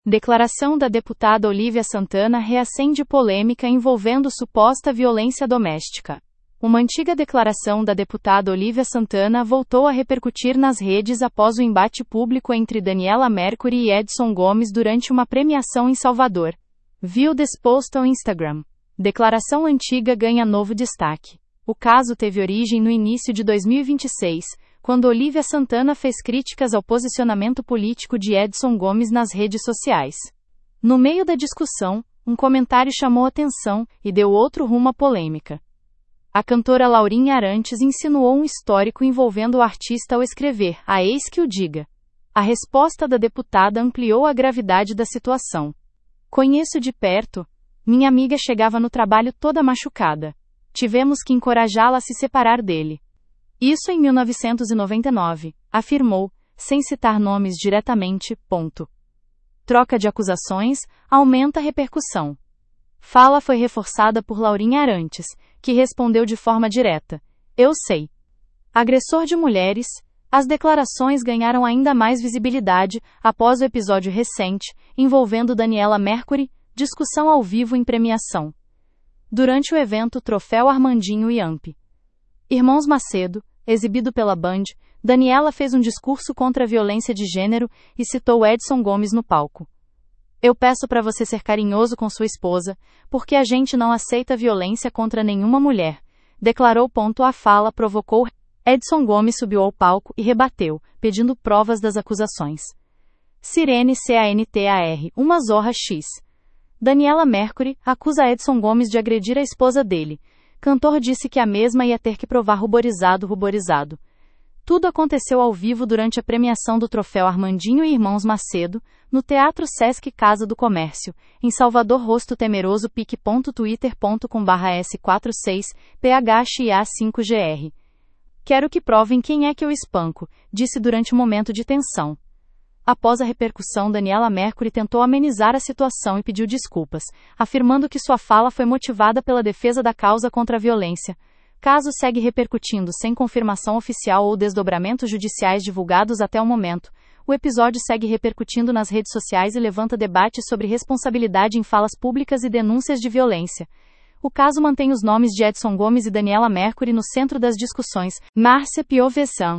Declaração da deputada Olívia Santana reacende polêmica envolvendo suposta violência doméstica. Uma antiga declaração da deputada Olívia Santana voltou a repercutir nas redes após o embate público entre Daniela Mercury e Edson Gomes durante uma premiação em Salvador. Viu this post ao Instagram. Declaração antiga ganha novo destaque. O caso teve origem no início de 2026, quando Olívia Santana fez críticas ao posicionamento político de Edson Gomes nas redes sociais. No meio da discussão, um comentário chamou atenção e deu outro rumo à polêmica. A cantora Laurinha Arantes insinuou um histórico envolvendo o artista ao escrever "A eis que o diga". A resposta da deputada ampliou a gravidade da situação. "Conheço de perto. Minha amiga chegava no trabalho toda machucada. Tivemos que encorajá-la a se separar dele. Isso em 1999, afirmou, sem citar nomes diretamente. Troca de acusações aumenta a repercussão. Fala foi reforçada por Laurinha Arantes, que respondeu de forma direta: "Eu sei". Agressor de mulheres, as declarações ganharam ainda mais visibilidade após o episódio recente, envolvendo Daniela Mercury, discussão ao vivo em premiação. Durante o evento Troféu Armandinho e Amp. Irmãos Macedo, exibido pela Band, Daniela fez um discurso contra a violência de gênero e citou Edson Gomes no palco. "Eu peço para você ser carinhoso com sua esposa, porque a gente não aceita violência contra nenhuma mulher", declarou. A fala provocou. Edson Gomes subiu ao palco e rebateu, pedindo provas das acusações. Sirene Cantar, uma zorra X. Daniela Mercury acusa Edson Gomes de agredir a esposa dele. Cantor disse que a mesma ia ter que provar ruborizado. Tudo aconteceu ao vivo durante a premiação do Troféu Armandinho e Irmãos Macedo, no Teatro Sesc Casa do Comércio, em Salvador. Rosto temeroso pic.twitter.com/S46PHXIA5GR. "Quero que provem quem é que eu espanco", disse durante um momento de tensão. Após a repercussão, Daniela Mercury tentou amenizar a situação e pediu desculpas, afirmando que sua fala foi motivada pela defesa da causa contra a violência. Caso segue repercutindo sem confirmação oficial ou desdobramentos judiciais divulgados até o momento. O episódio segue repercutindo nas redes sociais e levanta debates sobre responsabilidade em falas públicas e denúncias de violência. O caso mantém os nomes de Edson Gomes e Daniela Mercury no centro das discussões. Márcia Piovesan,